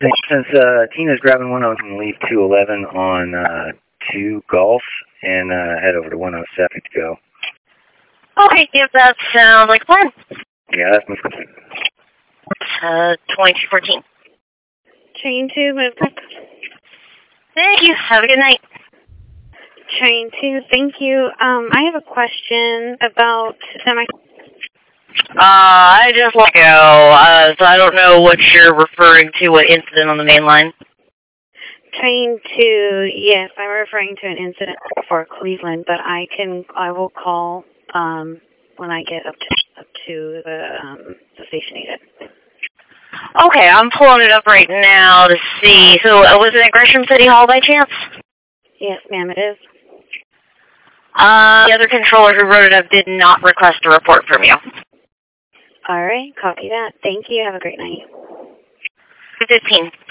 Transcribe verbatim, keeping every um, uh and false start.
Since uh, Tina's grabbing one, I was going to leave two eleven on uh, two Golf and uh, head over to one oh seven to go. Okay, yep, that sounds like a plan. Yeah, that's my complete. Uh, twenty-two fourteen. Train two, move back. Thank you. Have a good night. Train two, thank you. Um, I have a question about semi. Uh, I just let go, uh, so I don't know what you're referring to, what incident on the main line. Train two, yes, I'm referring to an incident for Cleveland, but I can, I will call um, when I get up to, up to the, um, the station agent. Okay, I'm pulling it up right now to see. So, uh, was it at Gresham City Hall by chance? Yes, ma'am, it is. Uh, the other controller who wrote it up did not request a report from you. All right, copy that. Thank you. Have a great night. fifteen.